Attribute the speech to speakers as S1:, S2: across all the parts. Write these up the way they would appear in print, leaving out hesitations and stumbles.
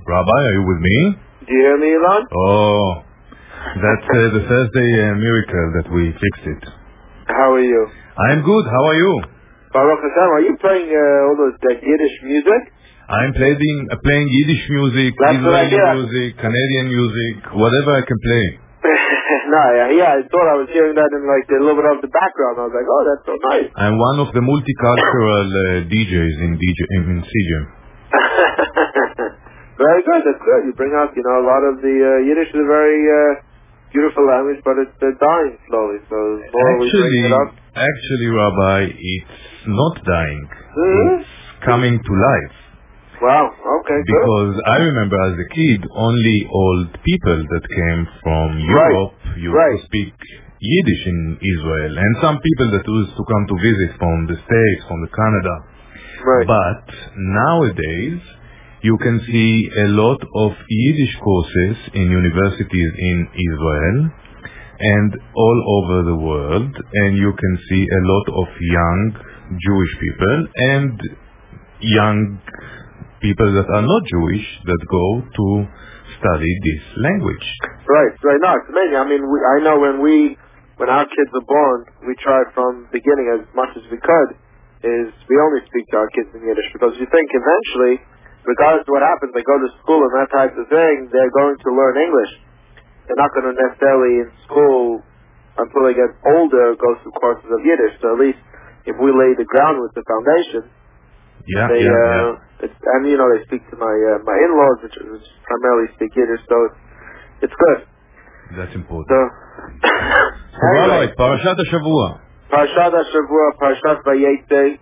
S1: Rabbi, are you with me?
S2: Do you hear me, Ilan?
S1: Oh, that's the Thursday miracle that we fixed it.
S2: How are you?
S1: I'm good. How are you?
S2: Baruch Hashem, are you playing all those Yiddish music?
S1: I'm playing Yiddish music, Israeli music, Canadian music, whatever I can play.
S2: No, I thought I was hearing that in like a little bit of the background. I was like, oh, that's so nice.
S1: I'm one of the multicultural DJs in CJM.
S2: Very good, that's good. You bring out, a lot of the Yiddish is a very beautiful language, but it's dying slowly. So
S1: actually, Rabbi, it's not dying.
S2: Mm-hmm.
S1: It's coming to life.
S2: Wow, okay,
S1: because
S2: good.
S1: I remember as a kid, only old people that came from Europe used to speak Yiddish in Israel, and some people that used to come to visit from the States, from Canada.
S2: Right.
S1: But nowadays, you can see a lot of Yiddish courses in universities in Israel and all over the world, and you can see a lot of young Jewish people and young people that are not Jewish that go to study this language.
S2: Right. No, it's amazing. I mean, I know when our kids are born, we try from the beginning as much as we could, is we only speak to our kids in Yiddish, because you think eventually, regardless of what happens, they go to school and that type of thing, they're going to learn English. They're not going to necessarily in school, until they get older, go through courses of Yiddish. So at least if we lay the ground with the foundation, and they speak to my in-laws, which primarily speak Yiddish, so it's good.
S1: That's important.
S2: So,
S1: anyway, Parashat HaShavua.
S2: Parashat Vayetze.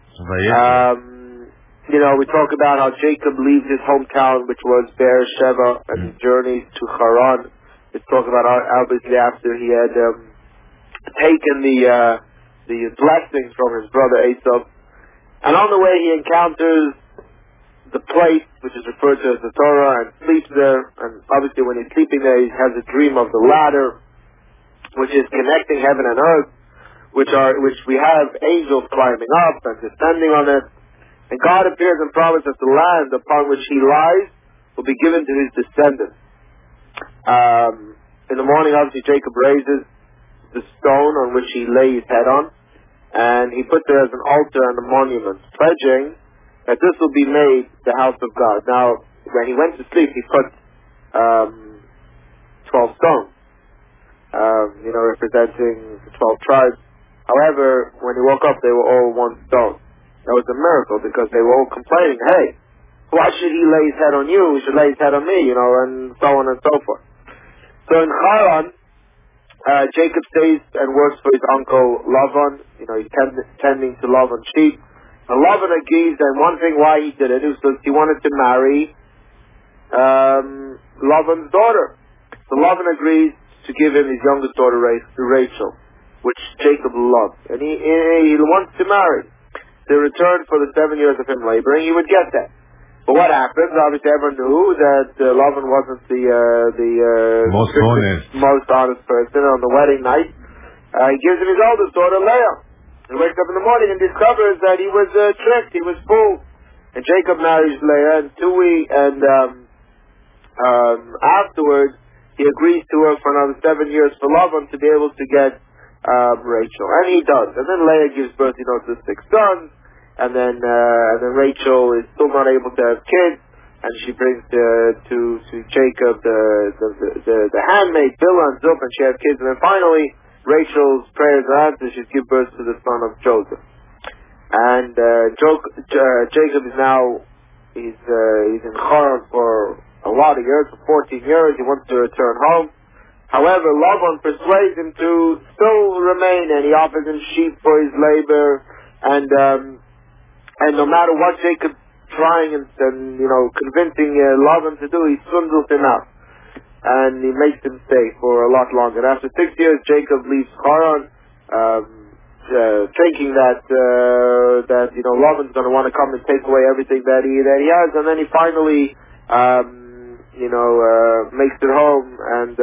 S2: We talk about how Jacob leaves his hometown, which was Beersheba, and journeys to Haran. We talk about obviously after he had taken the blessings from his brother Esau. And on the way he encounters the place, which is referred to as the Torah, and sleeps there. And obviously when he's sleeping there, he has a dream of the ladder, which is connecting heaven and earth, which we have angels climbing up and descending on it. And God appears and promises that the land upon which he lies will be given to his descendants. In the morning, obviously, Jacob raises the stone on which he lay his head on, and he puts it as an altar and a monument, pledging that this will be made the house of God. Now, when he went to sleep, he put 12 stones, representing the 12 tribes. However, when he woke up, they were all one stone. That was a miracle, because they were all complaining, hey, why should he lay his head on you? He should lay his head on me, and so on and so forth. So in Haran, Jacob stays and works for his uncle Lavan. He's tending to Lavan's sheep. And Lavan agrees, and one thing why he did it is because he wanted to marry Lavan's daughter. So Lavan agrees to give him his youngest daughter Rachel, which Jacob loved. And he wants to marry. To return for the 7 years of him laboring, he would get that. But what happens? Obviously, everyone knew that Lavan wasn't the most honest person. On the wedding night, he gives him his oldest daughter, Leah. He wakes up in the morning and discovers that he was tricked. He was fooled. And Jacob marries Leah, and afterwards, he agrees to work for another 7 years for Lavan to be able to get Rachel, and he does. And then Leah gives birth, to 6 sons, and then Rachel is still not able to have kids, and she brings to Jacob the handmaid Bilhah and Zilpah, and she has kids, and then finally Rachel's prayers are answered. She gives birth to the son of Joseph, and Jacob is now he's in Haran for a lot of years, for 14 years. He wants to return home. However, Lavan persuades him to still remain, and he offers him sheep for his labor, and no matter what Jacob trying and convincing Lavan to do, he swindles him out, and he makes him stay for a lot longer. And after 6 years, Jacob leaves Haran, thinking that Lavan's going to want to come and take away everything that he has, and then he finally makes it home, and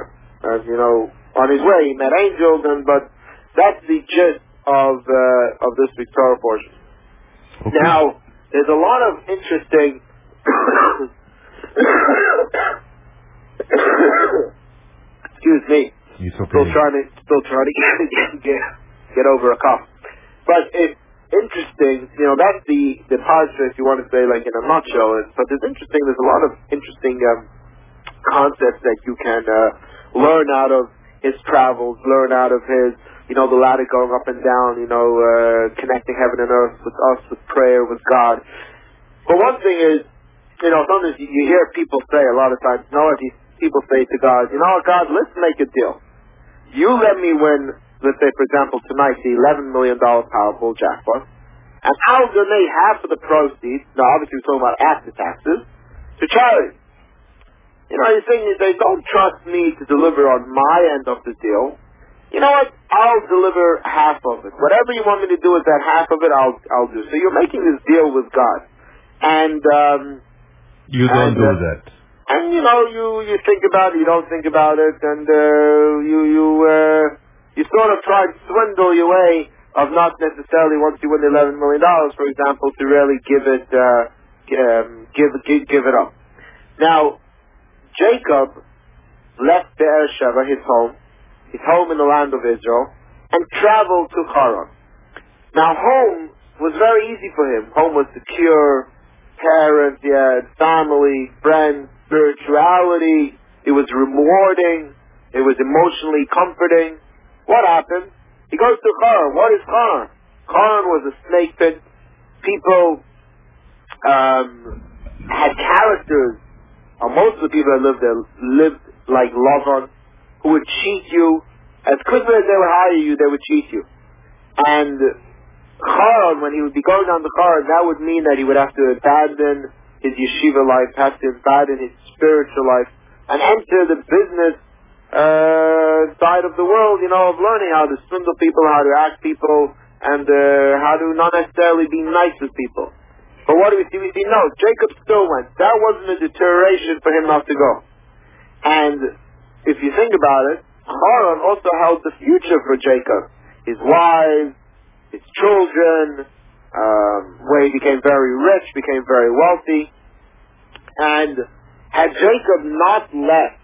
S2: on his way he met angels, but that's the gist of this week's Torah portion. Okay. Now, there's a lot of interesting Excuse me.
S1: It's okay.
S2: Still trying to get over a cough. But it's interesting, that's the parsha, if you want to say, like, in a nutshell. But there's a lot of interesting concepts that you can learn out of his travels, learn out of his, the ladder going up and down, connecting heaven and earth with us, with prayer, with God. But one thing is, sometimes you hear people say a lot of times, people say to God, God, let's make a deal. You let me win, let's say, for example, tonight, the $11 million Powerball jackpot, and I'll donate half of the proceeds, now obviously we're talking about after taxes, to charity. You're saying they don't trust me to deliver on my end of the deal. You know what? I'll deliver half of it. Whatever you want me to do with that half of it, I'll do. So you're making this deal with God. And,
S1: you don't do that.
S2: And you think about it, you don't think about it, and you sort of try to swindle your way of not necessarily, once you win the $11 million, for example, to really give it up. Now, Jacob left Beersheba, his home in the land of Israel, and traveled to Haran. Now, home was very easy for him. Home was secure, parents, he had family, friends, spirituality. It was rewarding. It was emotionally comforting. What happened? He goes to Haran. What is Haran? Haran was a snake pit. People had characters. Most of the people that lived there lived like Lavan, who would cheat you. As quickly as they would hire you, they would cheat you. And Haran, when he would be going down to Haran, that would mean that he would have to abandon his yeshiva life, have to abandon his spiritual life, and enter the business side of the world, of learning how to swindle people, how to act people, and how to not necessarily be nice with people. But what do we see? We see, no, Jacob still went. That wasn't a deterioration for him not to go. And if you think about it, Haran also held the future for Jacob. His wives, his children, where he became very rich, became very wealthy. And had Jacob not left,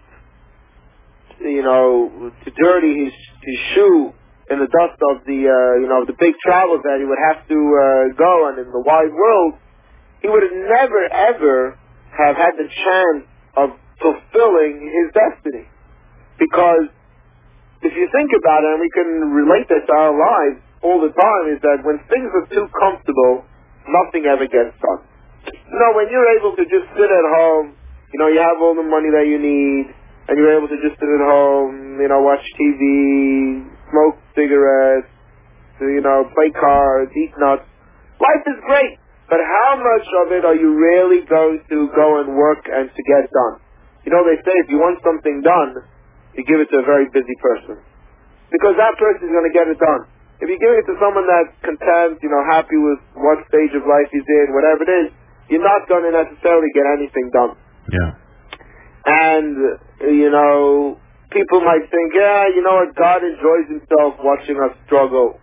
S2: to dirty his shoe in the dust of the big travels that he would have to go on in the wide world, he would have never ever have had the chance of fulfilling his destiny. Because if you think about it, and we can relate this to our lives all the time, is that when things are too comfortable, nothing ever gets done. When you're able to just sit at home, you have all the money that you need, and you're able to just sit at home, watch TV, smoke cigarettes, play cards, eat nuts. Life is great, but how much of it are you really going to go and work and to get done? They say if you want something done, you give it to a very busy person, because that person is going to get it done. If you give it to someone that's content, happy with what stage of life he's in, whatever it is, you're not going to necessarily get anything done.
S1: Yeah.
S2: And, people might think, what, God enjoys himself watching us struggle.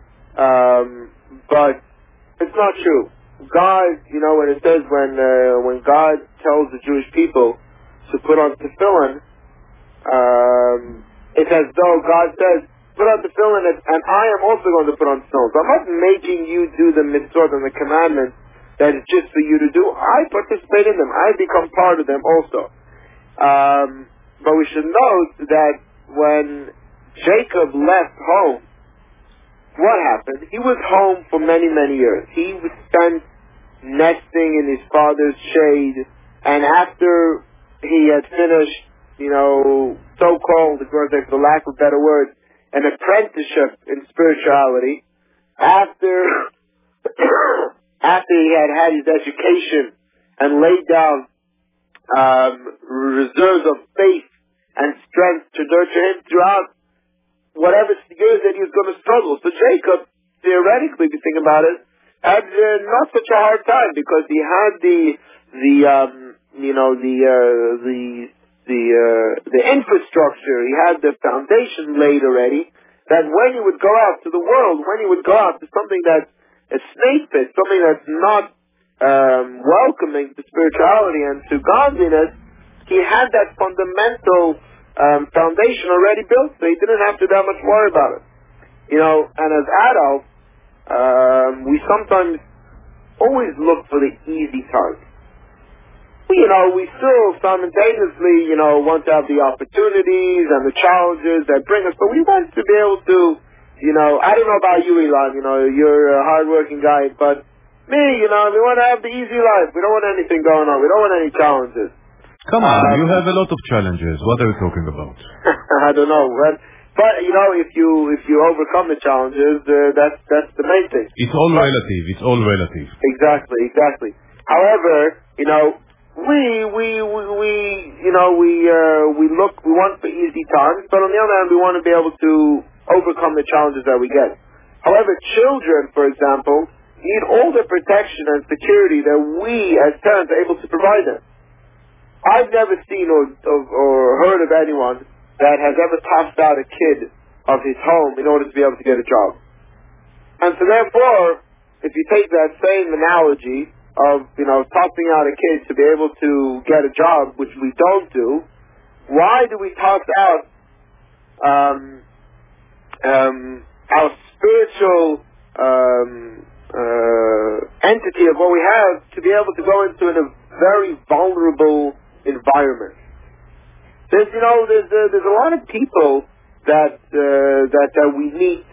S2: But it's not true. God, when it says when God tells the Jewish people to put on tefillin, it's as though God says, put on tefillin, and I am also going to put on tefillin. So I'm not making you do the mitzvot and the commandments that is just for you to do. I participate in them. I become part of them also. But we should note that when Jacob left home, what happened? He was home for many, many years. He was spent nesting in his father's shade, and after he had finished, so-called, for lack of better words, an apprenticeship in spirituality, after he had his education and laid down reserves of faith and strength to nurture him throughout whatever years that he was going to struggle. So Jacob, theoretically, if you think about it, had not such a hard time, because he had the infrastructure, he had the foundation laid already, that when he would go out to the world, when he would go out to something that's a snake pit, something that's not welcoming to spirituality and to godliness, he had that fundamental foundation already built, so he didn't have to that much worry about it. And as adults, we sometimes always look for the easy times. We still simultaneously, want to have the opportunities and the challenges that bring us, but we want to be able to, I don't know about you, Elon, you're a hard-working guy, but me, we want to have the easy life. We don't want anything going on. We don't want any challenges.
S1: Come on, you have a lot of challenges. What are you talking about?
S2: I don't know, but if you overcome the challenges, that's the main thing.
S1: It's all relative. It's all relative.
S2: Exactly. However, we want for easy times, but on the other hand, we want to be able to overcome the challenges that we get. However, children, for example, need all the protection and security that we as parents are able to provide them. I've never seen or heard of anyone that has ever tossed out a kid of his home in order to be able to get a job. And so therefore, if you take that same analogy of, tossing out a kid to be able to get a job, which we don't do, why do we toss out our spiritual entity of what we have to be able to go into a very vulnerable environment? There's a lot of people that we meet,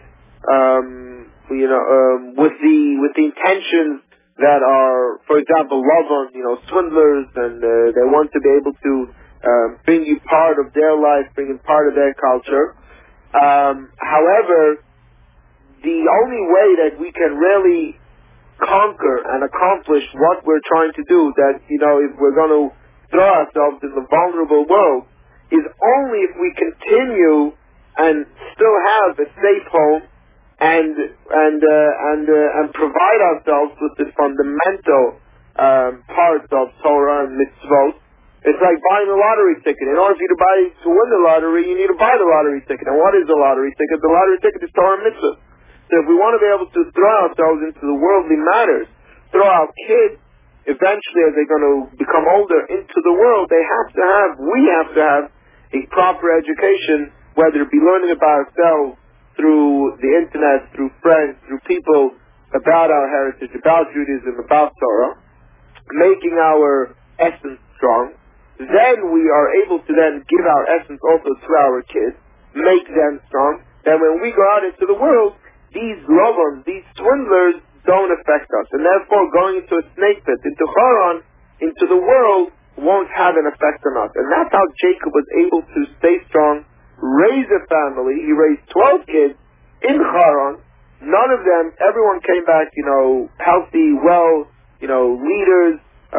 S2: with the intentions that are, for example, swindlers, and they want to be able to bring you part of their life, bring you part of their culture. However, the only way that we can really conquer and accomplish what we're trying to do, that, if we're going to throw ourselves in the vulnerable world, is only if we continue and still have a safe home and provide ourselves with the fundamental parts of Torah and mitzvot. It's like buying a lottery ticket. In order for you to win the lottery, you need to buy the lottery ticket. And what is the lottery ticket? The lottery ticket is Torah and mitzvah. So if we want to be able to throw ourselves into the worldly matters, throw our kids, eventually as they're going to become older, into the world, we have to have a proper education, whether it be learning about ourselves through the internet, through friends, through people, about our heritage, about Judaism, about Torah, making our essence strong. Then we are able to then give our essence also to our kids, make them strong. Then when we go out into the world, these lovons, these swindlers, don't affect us. And therefore, going into a snake pit, into Haran, into the world, won't have an effect on us. And that's how Jacob was able to stay strong, raise a family. He raised 12 kids in Haran. None of them, everyone came back, healthy, leaders,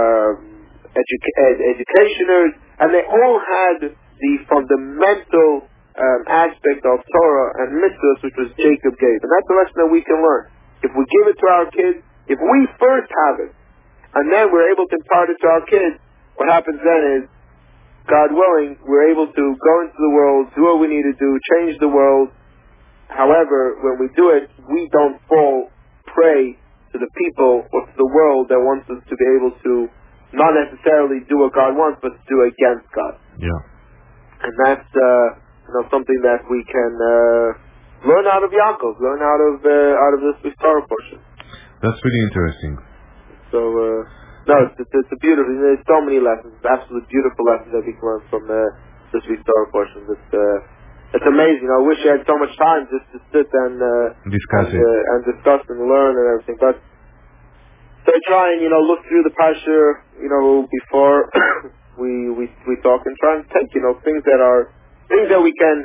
S2: educationers, and they all had the fundamental aspect of Torah and mitzvahs, which was Jacob gave. And that's a lesson that we can learn. If we give it to our kids, if we first have it, and then we're able to impart it to our kids, what happens then is, God willing, we're able to go into the world, do what we need to do, change the world. However, when we do it, we don't fall prey to the people or to the world that wants us to be able to not necessarily do what God wants, but to do against God.
S1: Yeah.
S2: And that's something that we can learn out of Yaakov, learn out of this Torah portion.
S1: That's really interesting.
S2: So, it's a beautiful. There's so many lessons, absolute beautiful lessons that we can learn from this week's Torah portion. It's amazing. I wish I had so much time just to sit and discuss and learn and everything. But so I try and look through the parsha before we talk, and try and take things that we can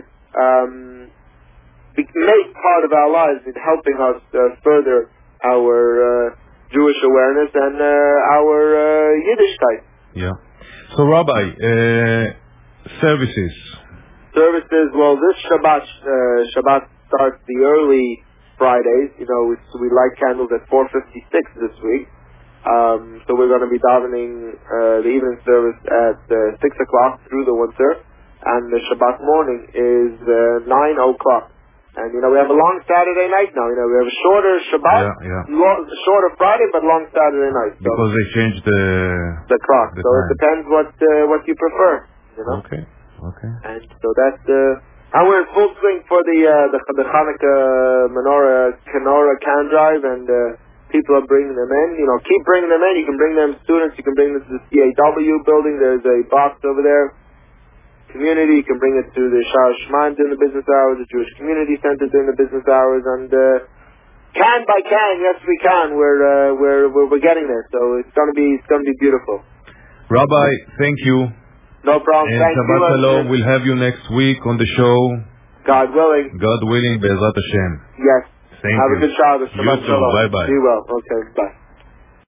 S2: make part of our lives in helping us further our Jewish awareness and our Yiddishkeit.
S1: Yeah. So, Rabbi, services.
S2: Well, this Shabbat starts the early Fridays. We light candles at 4:56 this week. So we're going to be davening the evening service at 6 o'clock through the winter, and the Shabbat morning is 9 o'clock. And, we have a long Saturday night now. We have a shorter Shabbat, shorter Friday, but long Saturday night. So
S1: because they changed
S2: the clock. So
S1: time.
S2: it depends what you prefer,
S1: Okay.
S2: And so that's and we're in full swing for the Hanukkah menorah can drive, and people are bringing them in. Keep bringing them in. You can bring them students. You can bring them to the CAW building. There's a box over there. Community, you can bring it to the Shar Shman during the business hours, the Jewish Community Center during the business hours, and can by can, yes we can. We're getting there, so it's gonna be beautiful.
S1: Rabbi, thank you.
S2: No problem.
S1: And
S2: Thank
S1: Shabbat
S2: you.
S1: Shalom. We'll have you next week on the show.
S2: God willing.
S1: God willing, Be'ezrat Hashem.
S2: Yes.
S1: Thank
S2: Have
S1: you.
S2: a good Shabbos. Shabbat
S1: You too.
S2: Shalom.
S1: Bye bye.
S2: Be well. Okay. Bye.